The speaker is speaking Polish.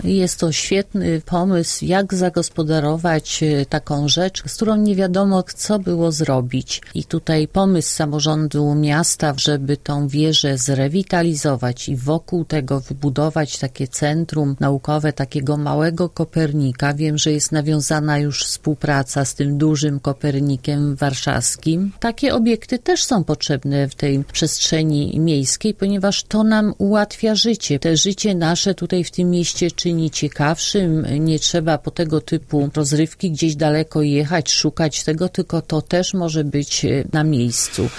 Jest to świetny pomysł, jak zagospodarować taką rzecz, z którą nie wiadomo, co było zrobić. I tutaj pomysł samorządu miasta, żeby tą wieżę zrewitalizować i wokół tego wybudować takie centrum naukowe, takiego małego Kopernika. Wiem, że jest nawiązana już współpraca z tym dużym Kopernikiem warszawskim. Takie obiekty też są potrzebne w tej przestrzeni miejskiej, ponieważ to nam ułatwia życie. Te życie nasze tutaj w tym mieście czyni ciekawszym. Nie trzeba po tego typu rozrywki gdzieś daleko jechać, szukać tego, tylko to też może być na miejscu.